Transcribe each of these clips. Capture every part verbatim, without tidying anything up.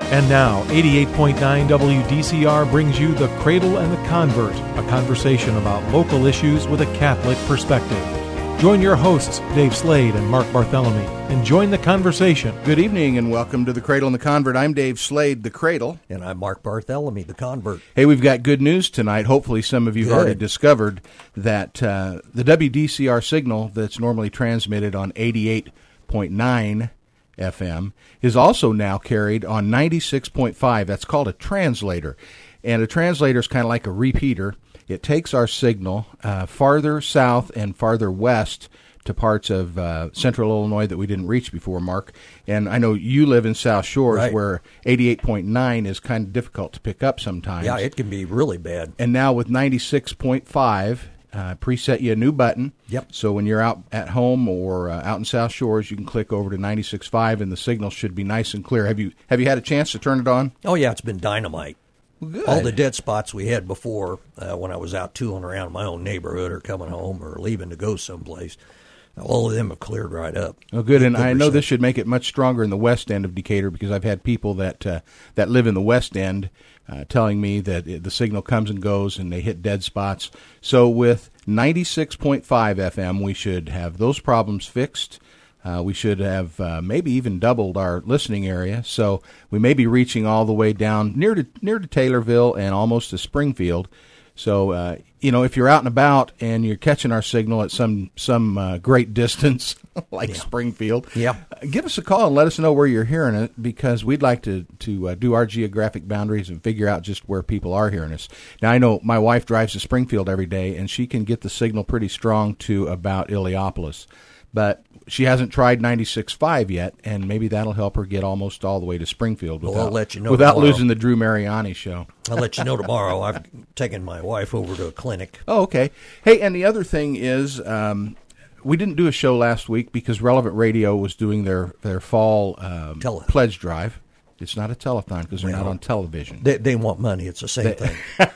And now, eighty-eight point nine W D C R brings you The Cradle and the Convert, a conversation about local issues with a Catholic perspective. Join your hosts, Dave Slade and Mark Barthelemy, and join the conversation. Good evening and welcome to The Cradle and the Convert. I'm Dave Slade, The Cradle. And I'm Mark Barthelemy, The Convert. Hey, we've got good news tonight. Hopefully some of you have Good. already discovered that uh, the W D C R signal that's normally transmitted on eighty-eight point nine F M is also now carried on ninety-six point five. That's called a translator. And a translator is kind of like a repeater. It takes our signal uh, farther south and farther west to parts of uh, central Illinois that we didn't reach before, Mark. And I know you live in South Shores, Right. where eighty-eight point nine is kind of difficult to pick up sometimes. Yeah, it can be really bad. And now with ninety-six point five, uh, preset you a new button. Yep. So when you're out at home or uh, out in South Shores, you can click over to ninety-six point five, and the signal should be nice and clear. Have you have you had a chance to turn it on? Oh, yeah, it's been dynamite. Good. All the dead spots we had before uh, when I was out tooling around my own neighborhood or coming home or leaving to go someplace, all of them have cleared right up. Oh, good. And Good I know percent. this should make it much stronger in the west end of Decatur, because I've had people that uh, that live in the west end uh, telling me that it, the signal comes and goes and they hit dead spots. So with ninety-six point five F M, we should have those problems fixed. Uh, we should have uh, maybe even doubled our listening area. So we may be reaching all the way down near to near to Taylorville and almost to Springfield. So, uh, you know, if you're out and about and you're catching our signal at some some uh, great distance, like Yeah. Springfield, Yeah. uh, give us a call and let us know where you're hearing it, because we'd like to, to uh, do our geographic boundaries and figure out just where people are hearing us. Now, I know my wife drives to Springfield every day, and she can get the signal pretty strong to about Illiopolis. But she hasn't tried ninety-six point five yet, and maybe that'll help her get almost all the way to Springfield Well, without, I'll let you know without tomorrow. losing the Drew Mariani show. I'll let you know tomorrow. I've taken my wife over to a clinic. Oh, okay. Hey, and the other thing is, um, we didn't do a show last week because Relevant Radio was doing their, their fall um, Tele- pledge drive. It's not a telethon because they're Well, not on television. They, they want money. It's the same thing.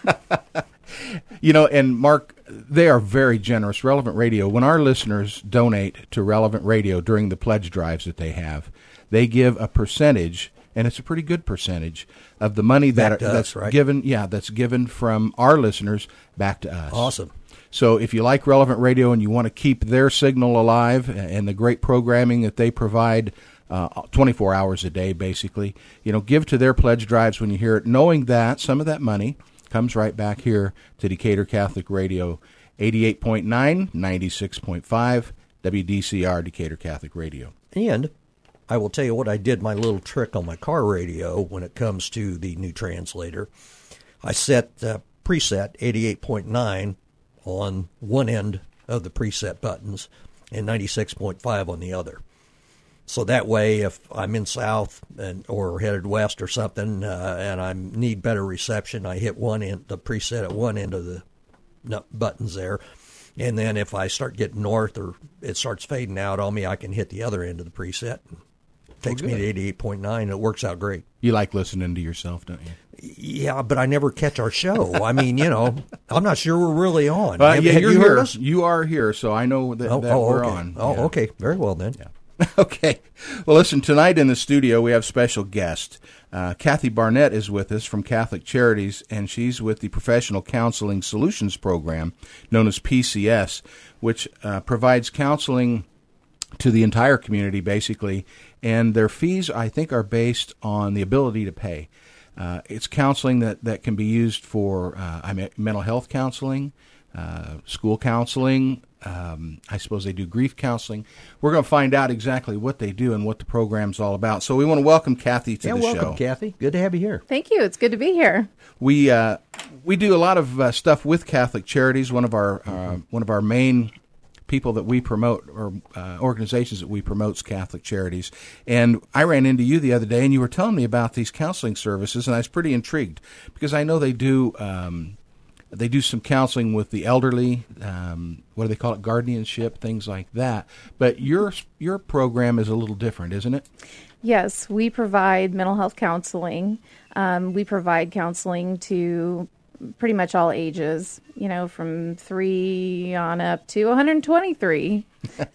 You know, and Mark, they are very generous. Relevant Radio, when our listeners donate to Relevant Radio during the pledge drives that they have, they give a percentage, and it's a pretty good percentage, of the money that Back to are, us, that's right? given. Yeah, that's given from our listeners back to us. Awesome. So if you like Relevant Radio and you want to keep their signal alive and the great programming that they provide uh, twenty-four hours a day, basically, you know, give to their pledge drives when you hear it, knowing that some of that money comes right back here to Decatur Catholic Radio, eighty-eight point nine, ninety-six point five, W D C R, Decatur Catholic Radio. And I will tell you what I did, my little trick on my car radio when it comes to the new translator. I set uh, preset eighty-eight point nine on one end of the preset buttons and ninety-six point five on the other. So that way, if I'm in south and or headed west or something, uh, and I need better reception, I hit one end, the preset at one end of the nu- buttons there, and then if I start getting north or it starts fading out on me, I can hit the other end of the preset. It takes me to eighty-eight point nine, and it works out great. You like listening to yourself, don't you? Yeah, but I never catch our show. I mean, you know, I'm not sure we're really on. Uh, have yeah, have you're you here. heard us? You are here, so I know that, Oh, that oh, we're okay. on. Oh, Yeah. okay. Very well then. Yeah. Okay. Well, listen, tonight in the studio we have special guest. Uh, Kathy Barnett is with us from Catholic Charities, and she's with the Professional Counseling Solutions Program, known as P C S, which uh, provides counseling to the entire community, basically, and their fees, I think, are based on the ability to pay. Uh, it's counseling that, that can be used for uh, I mean, mental health counseling, uh, school counseling. Um, I suppose they do grief counseling. We're going to find out exactly what they do and what the program's all about. So we want to welcome Kathy to Yeah, the welcome, show. Kathy. Good to have you here. Thank you. It's good to be here. We uh, we do a lot of uh, stuff with Catholic Charities. One of our uh, one of our main people that we promote, or uh, organizations that we promote, is Catholic Charities. And I ran into you the other day, and you were telling me about these counseling services, and I was pretty intrigued because I know they do. Um, They do some counseling with the elderly, um, what do they call it, guardianship, things like that. But your your program is a little different, isn't it? Yes, we provide mental health counseling. Um, we provide counseling to pretty much all ages, you know, from three on up to one hundred twenty-three,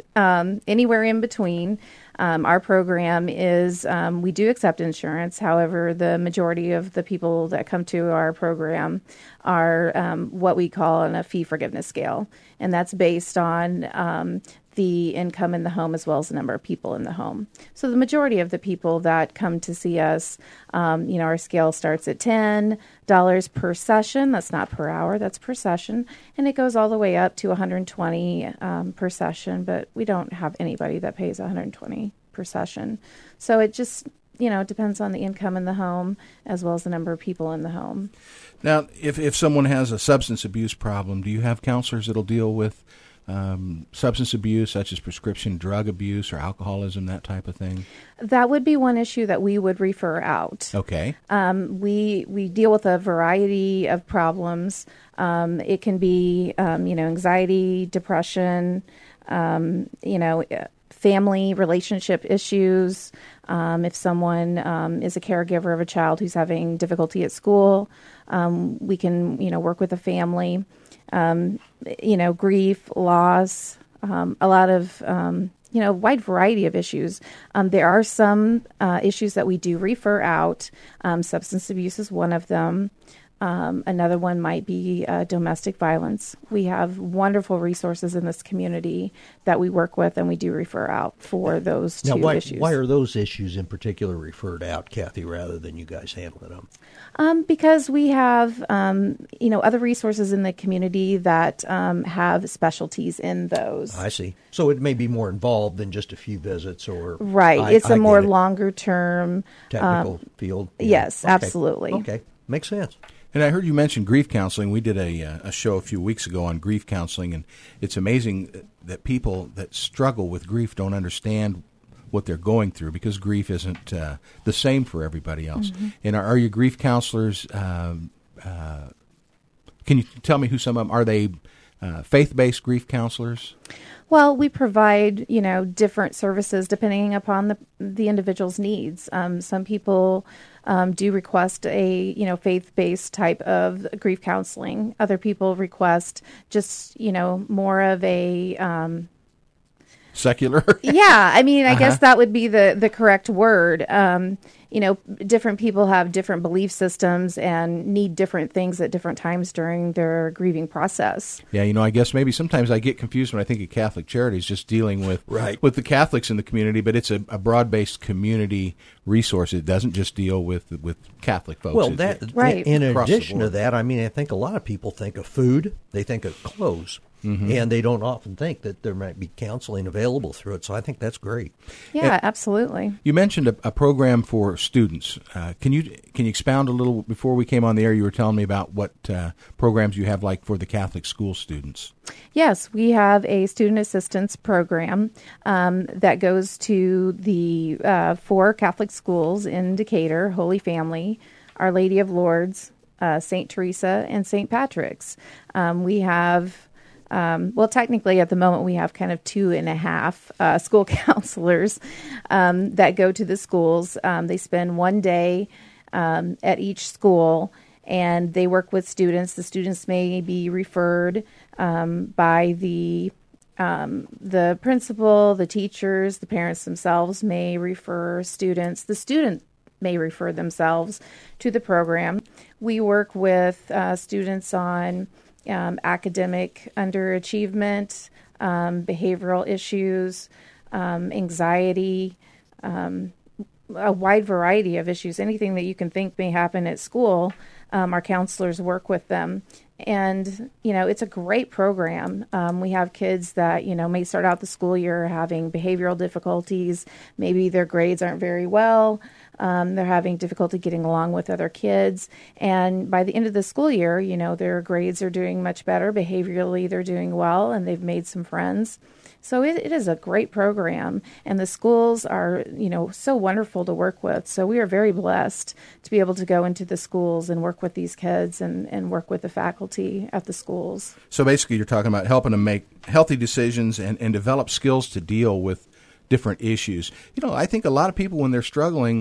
um, anywhere in between. Um, our program is, um, we do accept insurance. However, the majority of the people that come to our program are um, what we call on a fee forgiveness scale. And that's based on um, the income in the home as well as the number of people in the home. So the majority of the people that come to see us, um, you know, our scale starts at ten dollars per session. That's not per hour, that's per session. And it goes all the way up to one hundred twenty dollars um, per session, but we don't have anybody that pays one hundred twenty dollars per session. So it just, you know, depends on the income in the home as well as the number of people in the home. Now, if, if someone has a substance abuse problem, do you have counselors that'll deal with Um, substance abuse, such as prescription drug abuse or alcoholism, that type of thing? That would be one issue that we would refer out. Okay. Um, we we deal with a variety of problems. Um, it can be, um, you know, anxiety, depression, um, you know, family relationship issues. Um, if someone um, is a caregiver of a child who's having difficulty at school, um, we can, you know, work with the family. Um, you know, grief, loss, um, a lot of, um, you know, wide variety of issues. Um, there are some uh, issues that we do refer out. Um, substance abuse is one of them. Um, another one might be uh, domestic violence. We have wonderful resources in this community that we work with, and we do refer out for those two now, why, issues. Why are those issues in particular referred out, Kathy, rather than you guys handling them? Um, because we have, um, you know, other resources in the community that um, have specialties in those. I see. So it may be more involved than just a few visits, or right. I, it's a I more it. longer term technical um, field. Yeah. Yes, okay. absolutely. Okay, makes sense. And I heard you mention grief counseling. We did a, uh, a show a few weeks ago on grief counseling, and it's amazing that people that struggle with grief don't understand what they're going through, because grief isn't uh, the same for everybody else. Mm-hmm. And are, are your grief counselors, um, uh, can you tell me who some of them are? They uh, faith-based grief counselors? Well, we provide, you know, different services depending upon the the individual's needs. Um, some people um, do request a, you know, faith-based type of grief counseling. Other people request just, you know, more of a um, secular. Yeah, I mean, I uh-huh. guess that would be the the correct word. Um, you know, different people have different belief systems and need different things at different times during their grieving process. Yeah, you know, I guess maybe sometimes I get confused when I think of Catholic Charities just dealing with right. with the Catholics in the community, but it's a, a broad-based community resource. It doesn't just deal with with Catholic folks. Well, it's that right. in across addition the to that, I mean, I think a lot of people think of food, they think of clothes. Mm-hmm. And they don't often think that there might be counseling available through it. So I think that's great. Yeah, and absolutely. You mentioned a, a program for students. Uh, can you can you expound a little? Before we came on the air, you were telling me about what uh, programs you have, like for the Catholic school students. Yes, we have a student assistance program um, that goes to the uh, four Catholic schools in Decatur: Holy Family, Our Lady of Lourdes, uh, Saint Teresa, and Saint Patrick's. Um, we have Um, well, technically, at the moment, we have kind of two and a half uh, school counselors um, that go to the schools. Um, they spend one day um, at each school, and they work with students. The students may be referred um, by the um, the principal, the teachers, the parents themselves may refer students. The student may refer themselves to the program. We work with uh, students on Um, academic underachievement, um, behavioral issues, um, anxiety, um, a wide variety of issues. Anything that you can think may happen at school, um, our counselors work with them. And, you know, it's a great program. Um, we have kids that, you know, may start out the school year having behavioral difficulties. Maybe their grades aren't very well. Um, they're having difficulty getting along with other kids. And by the end of the school year, you know, their grades are doing much better. Behaviorally, they're doing well, and they've made some friends. So it, it is a great program, and the schools are, you know, so wonderful to work with. So we are very blessed to be able to go into the schools and work with these kids and, and work with the faculty at the schools. So basically you're talking about helping them make healthy decisions and, and develop skills to deal with different issues. You know, I think a lot of people, when they're struggling,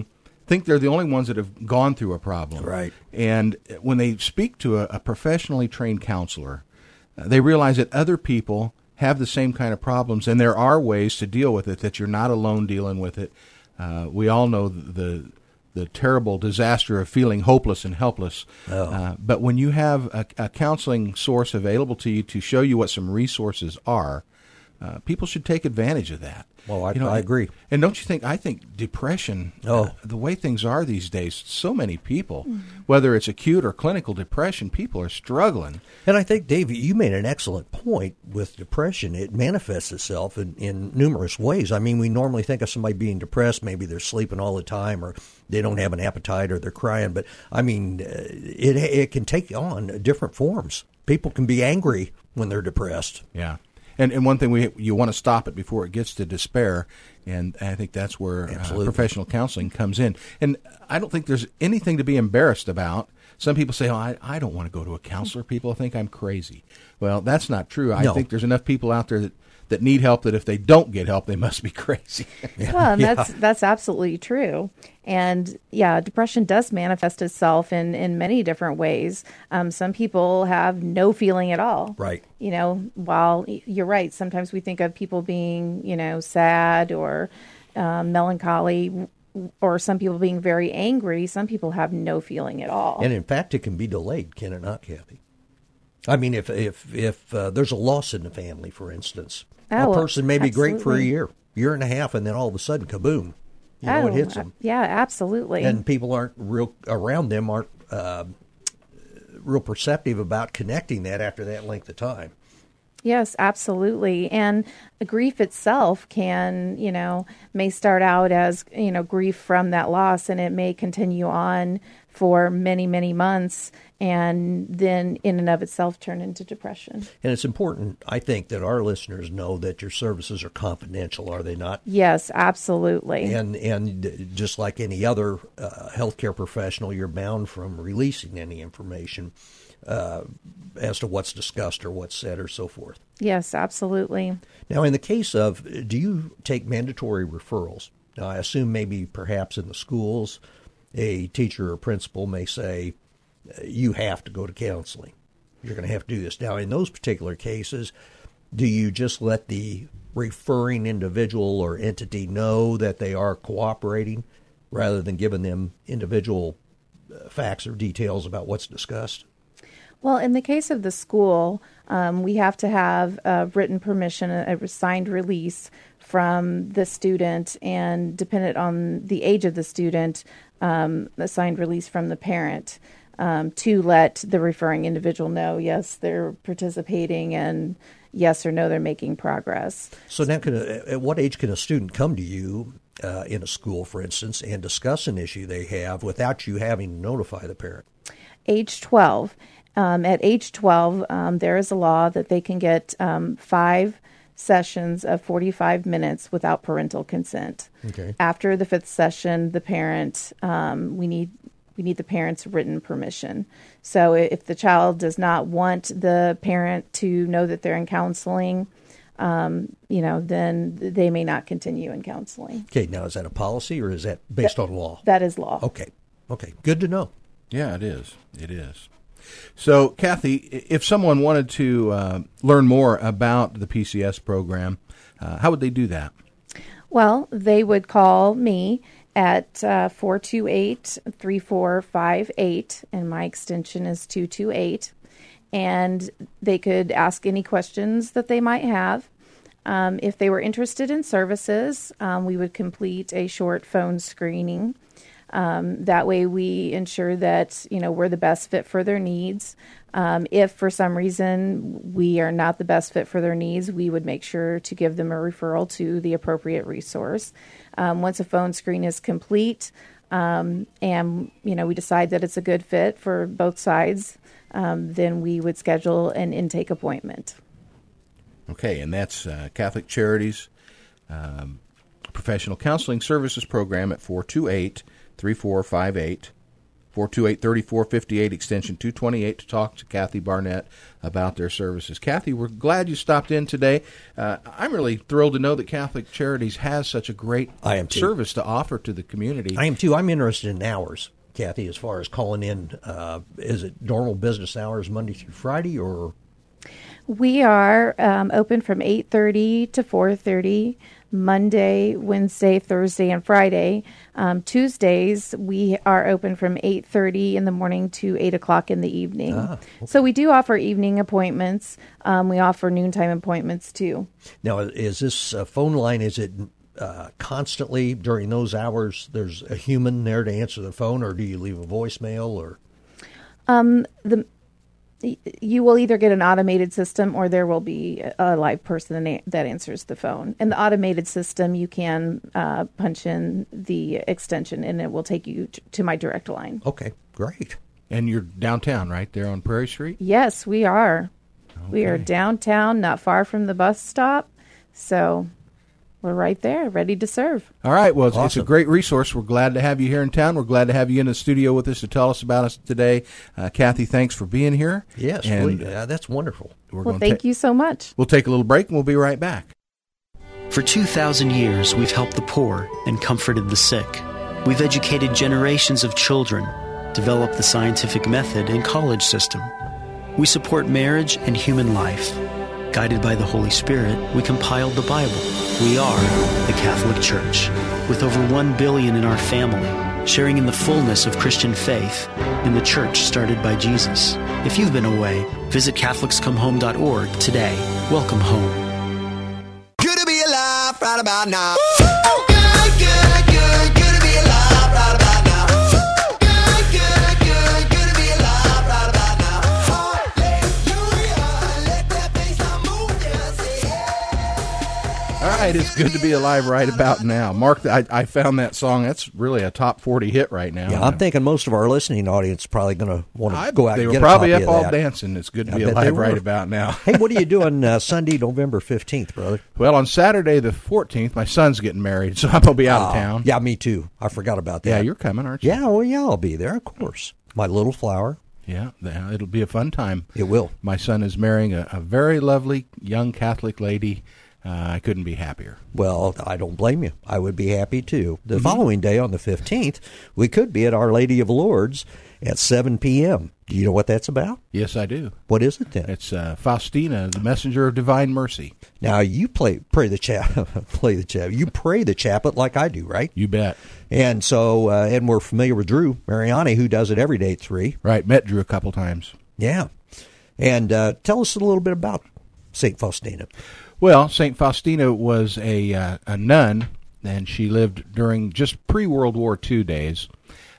think they're the only ones that have gone through a problem. Right. And when they speak to a, a professionally trained counselor, uh, they realize that other people have the same kind of problems, and there are ways to deal with it, that you're not alone dealing with it. Uh, we all know the the terrible disaster of feeling hopeless and helpless. Oh. Uh, but when you have a, a counseling source available to you to show you what some resources are, uh, people should take advantage of that. Well, I, you know, I agree. And don't you think, I think depression, Oh. uh, the way things are these days, so many people, mm-hmm. whether it's acute or clinical depression, people are struggling. And I think, Dave, you made an excellent point with depression. It manifests itself in, in numerous ways. I mean, we normally think of somebody being depressed, maybe they're sleeping all the time, or they don't have an appetite, or they're crying. But, I mean, uh, it, it can take on different forms. People can be angry when they're depressed. Yeah. And and one thing, we you want to stop it before it gets to despair, and I think that's where uh, professional counseling comes in. And I don't think there's anything to be embarrassed about. Some people say, oh, I, I don't want to go to a counselor. People think I'm crazy. Well, that's not true. I no. think there's enough people out there that, that need help that if they don't get help, they must be crazy. Well, and that's that's absolutely true. And yeah, depression does manifest itself in, in many different ways. Um, some people have no feeling at all. Right. You know, while you're right, sometimes we think of people being, you know, sad or um, melancholy, or some people being very angry. Some people have no feeling at all. And in fact, it can be delayed, can it not, Kathy? I mean, if if if uh, there's a loss in the family, for instance, oh, a person may be absolutely. great for a year, year and a half, and then all of a sudden, kaboom! You know, oh, it hits them. Yeah, absolutely. And people aren't real around them aren't uh, real perceptive about connecting that after that length of time. Yes, absolutely. And grief itself can, you know, may start out as, you know, grief from that loss, and it may continue on for many, many months, and then in and of itself turn into depression. And it's important, I think, that our listeners know that your services are confidential, are they not? Yes, absolutely. And and just like any other uh, healthcare professional, you're bound from releasing any information uh, as to what's discussed or what's said or so forth. Yes, absolutely. Now, in the case of, do you take mandatory referrals? Now, I assume maybe perhaps in the schools, a teacher or principal may say, you have to go to counseling. You're going to have to do this. Now, in those particular cases, do you just let the referring individual or entity know that they are cooperating rather than giving them individual uh, facts or details about what's discussed? Well, in the case of the school, um, we have to have a written permission, a, a signed release from the student, and dependent on the age of the student, um, a signed release from the parent um, to let the referring individual know, yes, they're participating, and yes or no, they're making progress. So now, can a, at what age can a student come to you uh, in a school, for instance, and discuss an issue they have without you having to notify the parent? Age twelve. Um, at age twelve, um, there is a law that they can get um, five sessions of forty-five minutes without parental consent. Okay. After the fifth session, the parent, um, we need we need the parent's written permission. So if the child does not want the parent to know that they're in counseling, um, you know, then they may not continue in counseling. Okay. Now, is that a policy or is that based that, on law? That is law. Okay. Okay. Good to know. Yeah, it is. It is. So, Kathy, if someone wanted to uh, learn more about the P C S program, uh, how would they do that? Well, they would call me at uh, four two eight, three four five eight, and my extension is two two eight. And they could ask any questions that they might have. Um, if they were interested in services, um, we would complete a short phone screening. Um, that way we ensure that, you know, we're the best fit for their needs. Um, if for some reason we are not the best fit for their needs, we would make sure to give them a referral to the appropriate resource. Um, once a phone screen is complete, um, and, you know, we decide that it's a good fit for both sides, um, then we would schedule an intake appointment. Okay, and that's uh, Catholic Charities um, Professional Counseling Services Program at four two eight, three four five eight, four two eight, three four five eight, extension two twenty-eight, to talk to Kathy Barnett about their services. Kathy, we're glad you stopped in today. Uh, I'm really thrilled to know that Catholic Charities has such a great I am too. service to offer to the community. I am too. I'm interested in hours, Kathy, as far as calling in. Uh, is it normal business hours Monday through Friday, or? We are um, open from eight thirty to four thirty, Monday, Wednesday, Thursday, and Friday. Um, Tuesdays, we are open from eight thirty in the morning to eight o'clock in the evening. Ah, okay. So we do offer evening appointments. Um, we offer noontime appointments, too. Now, is this uh, phone line, is it uh, constantly during those hours, there's a human there to answer the phone, or do you leave a voicemail? Or um, the You will either get an automated system or there will be a live person that answers the phone. In the automated system, you can uh, punch in the extension and it will take you t- to my direct line. Okay, great. And you're downtown, right, there on Prairie Street? Yes, we are. Okay. We are downtown, not far from the bus stop. So we're right there, ready to serve. All right. Well, it's, Awesome. it's a great resource. We're glad to have you here in town. We're glad to have you in the studio with us to tell us about us today. Uh, Kathy, thanks for being here. Yes, and, we, uh, that's wonderful. We're well, thank ta- you so much. We'll take a little break, and we'll be right back. For two thousand years, we've helped the poor and comforted the sick. We've educated generations of children, developed the scientific method and college system. We support marriage and human life. Guided by the Holy Spirit, we compiled the Bible. We are the Catholic Church, with over one billion in our family, sharing in the fullness of Christian faith in the church started by Jesus. If you've been away, visit Catholics Come Home dot org today. Welcome home. Good to be alive right about now. Oh, good, good, good, good to be alive right about now. Good, good, good, good to be alive right about now. Hallelujah, let that bass move, just say. All right, it's good to be alive right about now. Mark, I, I found that song. That's really a top forty hit right now. Yeah, I'm thinking most of our listening audience is probably going to want to go out they and were get probably a up copy all of that. dancing. It's good to I be bet they alive right were. about now. Hey, what are you doing uh, Sunday, November fifteenth, brother? Well, on Saturday the fourteenth, my son's getting married, so I'm going to be out of Uh, town. Yeah, me too. I forgot about that. Yeah, you're coming, aren't you? Yeah, well, yeah, I'll be there, of course. My little flower. Yeah, yeah, it'll be a fun time. It will. My son is marrying a, a very lovely young Catholic lady. Uh, I couldn't be happier. Well, I don't blame you. I would be happy, too. The mm-hmm. following day, on the fifteenth, we could be at Our Lady of Lourdes at seven p.m. Do you know what that's about? Yes, I do. What is it, then? It's uh, Faustina, the messenger of divine mercy. Now, you play pray the chap, play the chap. You pray the chaplet like I do, right? You bet. And so, uh, and we're familiar with Drew Mariani, who does it every day at three. Right, met Drew a couple times. Yeah. And uh, tell us a little bit about Saint Faustina. Well, Saint Faustina was a uh, a nun, and she lived during just pre-World War Two days.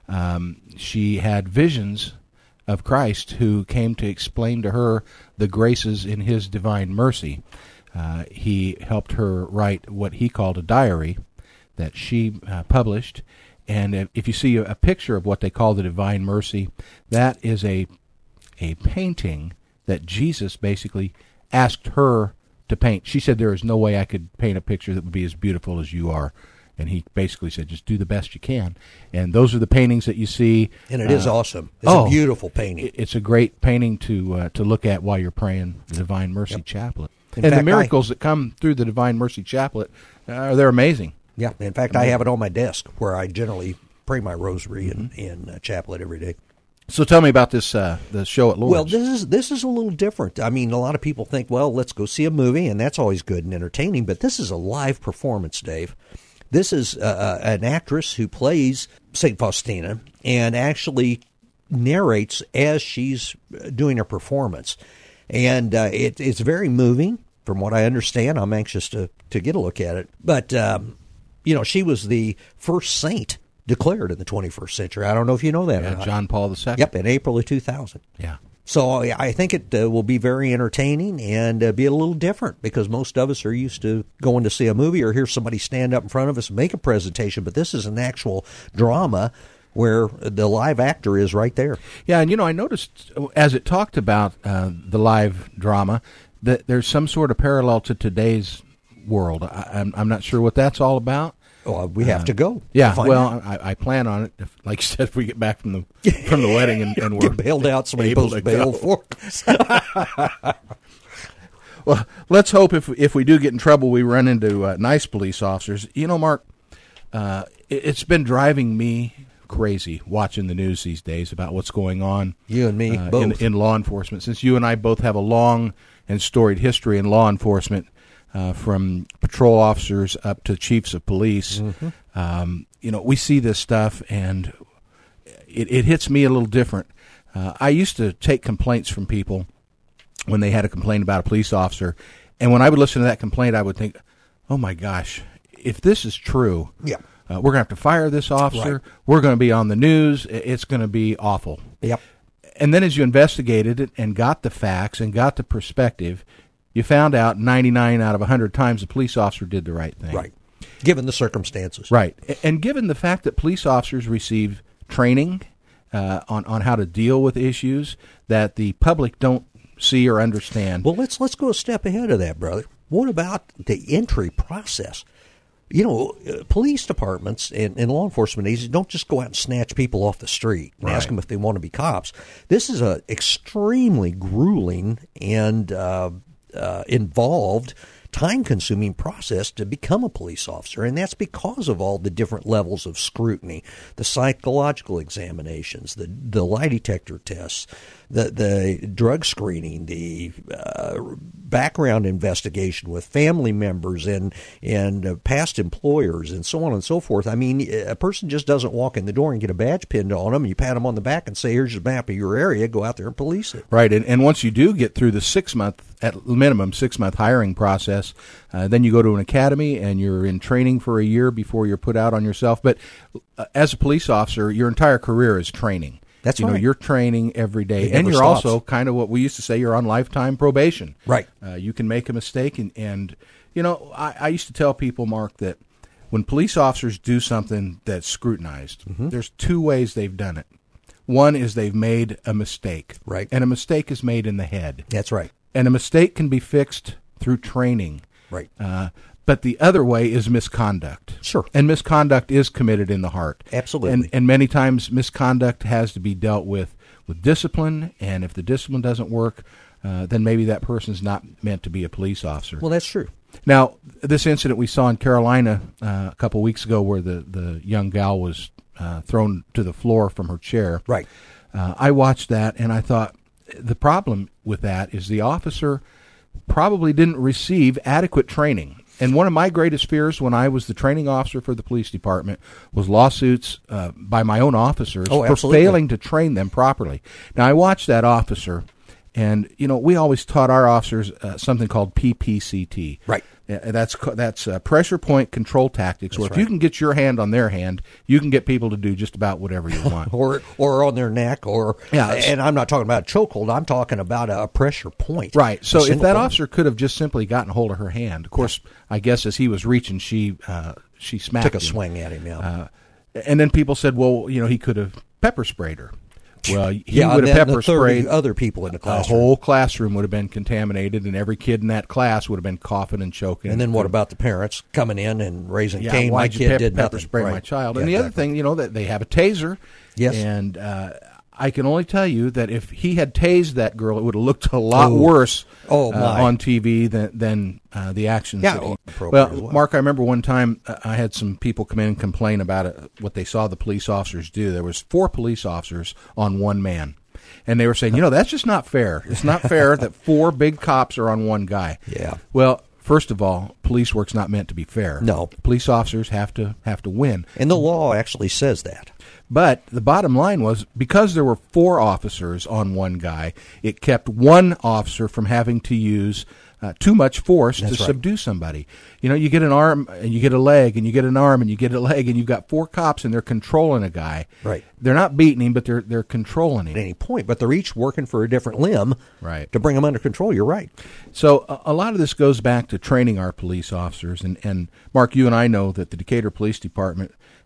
Um, she had visions of Christ who came to explain to her the graces in his divine mercy. Uh, he helped her write what he called a diary that she uh, published. And if, if you see a, a picture of what they call the divine mercy, that is a a painting that Jesus basically asked her to paint. She said, there is no way I could paint a picture that would be as beautiful as you are. And he basically said, just do the best you can. And those are the paintings that you see. And it uh, is awesome. It's oh, a beautiful painting. It's a great painting to uh, to look at while you're praying the Divine Mercy yep. Chaplet. In and fact, the miracles I, that come through the Divine Mercy Chaplet, uh, they're amazing. Yeah. In fact, I have it on my desk where I generally pray my rosary mm-hmm. and, and uh, chaplet every day. So tell me about this uh, the show at Lourdes. Well, this is this is a little different. I mean, a lot of people think, well, let's go see a movie, and that's always good and entertaining. But this is a live performance, Dave. This is uh, an actress who plays Saint Faustina and actually narrates as she's doing her performance. And uh, it, it's very moving, from what I understand. I'm anxious to, to get a look at it. But, um, you know, she was the first saint declared in the twenty-first century. I don't know if you know that yeah, or not. John Paul the Second. Yep, in April of two thousand. Yeah. So I think it uh, will be very entertaining and uh, be a little different because most of us are used to going to see a movie or hear somebody stand up in front of us and make a presentation, but this is an actual drama where the live actor is right there. Yeah, and you know, I noticed as it talked about uh, the live drama that there's some sort of parallel to today's world. I, I'm, I'm not sure what that's all about. Well, we have to go. Yeah, to find well, out. I, I plan on it. If, like you said, if we get back from the from the wedding and, and we're Get bailed out, somebody able posts to bail go. for us. Well, let's hope if if we do get in trouble, we run into uh, nice police officers. You know, Mark, uh, it, it's been driving me crazy watching the news these days about what's going on. You and me, uh, in, both. in law enforcement. Since you and I both have a long and storied history in law enforcement, uh, from patrol officers up to chiefs of police, Mm-hmm. um, you know, we see this stuff, and it, it hits me a little different. Uh, I used to take complaints from people when they had a complaint about a police officer, and when I would listen to that complaint, I would think, oh my gosh, if this is true, Yeah. uh, we're going to have to fire this officer, Right. we're going to be on the news, I- it's going to be awful. Yep. And then as you investigated it and got the facts and got the perspective, you found out ninety-nine out of one hundred times the police officer did the right thing. Right. Given the circumstances. Right. A- And given the fact that police officers receive training uh, on, on how to deal with issues that the public don't see or understand. Well, let's let's go a step ahead of that, brother. What about the entry process? You know, uh, police departments and, and law enforcement agencies don't just go out and snatch people off the street and ask Right. them if they want to be cops. This is a extremely grueling and uh, uh, involved, time-consuming process to become a police officer, and that's because of all the different levels of scrutiny, the psychological examinations, the the lie detector tests, the the drug screening, the uh, background investigation with family members and and uh, past employers, and so on and so forth. I mean, a person just doesn't walk in the door and get a badge pinned on them. You pat them on the back and say, "Here's your map of your area. Go out there and police it." Right, and, and once you do get through the six-month, at minimum, six-month hiring process, uh, then you go to an academy and you're in training for a year before you're put out on yourself. But uh, as a police officer, your entire career is training. That's you know, right. you're training every day, It and never you're stops. also kind of what we used to say, you're on lifetime probation. Right. Uh, you can make a mistake, and, and you know, I, I used to tell people, Mark, that when police officers do something that's scrutinized, Mm-hmm. there's two ways they've done it. One is they've made a mistake. Right. And a mistake is made in the head. That's right. And a mistake can be fixed through training. Right. Uh, but the other way is misconduct. Sure. And misconduct is committed in the heart. Absolutely. And, and many times misconduct has to be dealt with with discipline, and if the discipline doesn't work, uh, then maybe that person's not meant to be a police officer. Well, that's true. Now, this incident we saw in Carolina uh, a couple weeks ago where the, the young gal was uh, thrown to the floor from her chair. Right. Uh, I watched that, and I thought the problem with that is the officer probably didn't receive adequate training. And one of my greatest fears when I was the training officer for the police department was lawsuits uh, by my own officers Oh, for absolutely. failing to train them properly. Now, I watched that officer, and, you know, we always taught our officers uh, something called P P C T. Right. Uh, That's co- that's uh, pressure point control tactics, where if right. you can get your hand on their hand, you can get people to do just about whatever you want. Or or on their neck, or Yeah, it's- and I'm not talking about a chokehold. I'm talking about a pressure point. Right. A So if single that point. officer could have just simply gotten hold of her hand, of course, I guess as he was reaching, she uh, she smacked took a him. swing at him, yeah. Uh, and then people said, well, you know, he could have pepper sprayed her. Well, he yeah, would and have then pepper the thirty sprayed. other people in the A classroom. whole classroom would have been contaminated, and every kid in that class would have been coughing and choking. And then what about the parents coming in and raising Yeah, Cain? My why'd you kid pep- did pepper nothing. spray my Right. child? Yeah, And the other exactly. thing, you know, that they have a taser. Yes. And uh, I can only tell you that if he had tased that girl, it would have looked a lot Oh. worse Oh, uh, my. on T V than than uh, the actions. Yeah, that he- appropriate well, as well. Mark, I remember one time uh, I had some people come in and complain about it, what they saw the police officers do. There was four police officers on one man. And they were saying, you know, that's just not fair. It's not fair that four big cops are on one guy. Yeah. Well, first of all, police work's not meant to be fair. No. Police officers have to have to win. And the law actually says that. But the bottom line was, because there were four officers on one guy, it kept one officer from having to use uh, too much force That's to right. subdue somebody. You know, you get an arm and you get a leg, and you get an arm and you get a leg, and you've got four cops and they're controlling a guy. Right. They're not beating him, but they're they're controlling him. At any point, but they're each working for a different limb Right. to bring them under control. You're right. So a, a lot of this goes back to training our police officers. And, and Mark, you and I know that the Decatur Police Department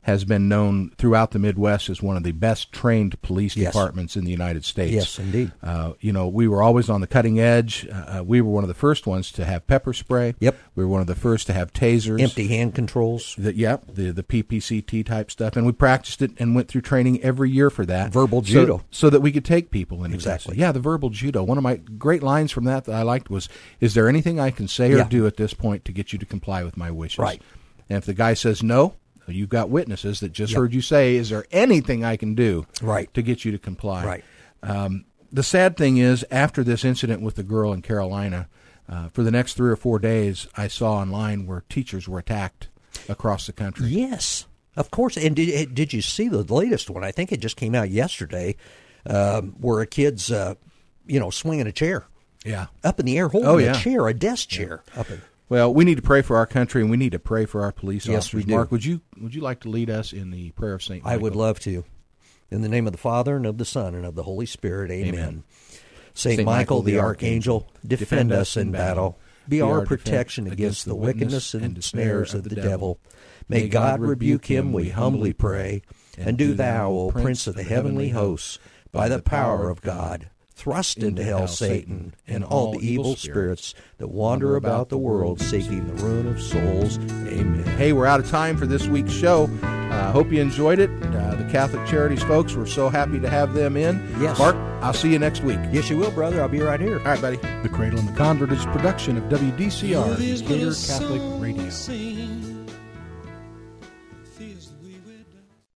has been known throughout the Midwest as one of the best trained police Yes. departments in the United States. Yes, indeed. Uh, you know, we were always on the cutting edge. Uh, we were one of the first ones to have pepper spray. Yep. We were one of the first to have tasers. Empty hand controls. The, yep, the the P P C T type stuff, and we practiced it and went through training every year for that. Verbal So- judo. so that we could take people in. Exactly. Yeah, the verbal judo. One of my great lines from that that I liked was, "Is there anything I can say or Yeah. do at this point to get you to comply with my wishes?" Right. And if the guy says no, you've got witnesses that just Yep. heard you say, "Is there anything I can do Right. to get you to comply?" Right. Um, the sad thing is, after this incident with the girl in Carolina, uh, for the next three or four days, I saw online where teachers were attacked across the country. Yes, of course. And did, did you see the latest one? I think it just came out yesterday, um, where a kid's, uh, you know, swinging a chair Yeah. up in the air, holding Oh, yeah. a chair, a desk chair. Up in, Well, we need to pray for our country, and we need to pray for our police Yes, officers. we do. Mark, would you would you like to lead us in the prayer of Saint I Michael? would love to. In the name of the Father, and of the Son, and of the Holy Spirit, amen. Amen. Saint, Saint Michael, Michael, the the Archangel, defend us in battle. Be our protection against the wickedness and snares of the devil. May God rebuke him, we humbly pray. And do thou, O Prince of the heavenly hosts, by the power of God, thrust into hell Satan and all the evil spirits that wander about the world seeking the ruin of souls. Amen. Hey, we're out of time for this week's show. I uh, hope you enjoyed it. Uh, the Catholic Charities folks, we're so happy to have them in. Yes. Mark, I'll see you next week. Yes, you will, brother. I'll be right here. All right, buddy. The Cradle and the Convert is a production of W D C R, Decatur Catholic Radio.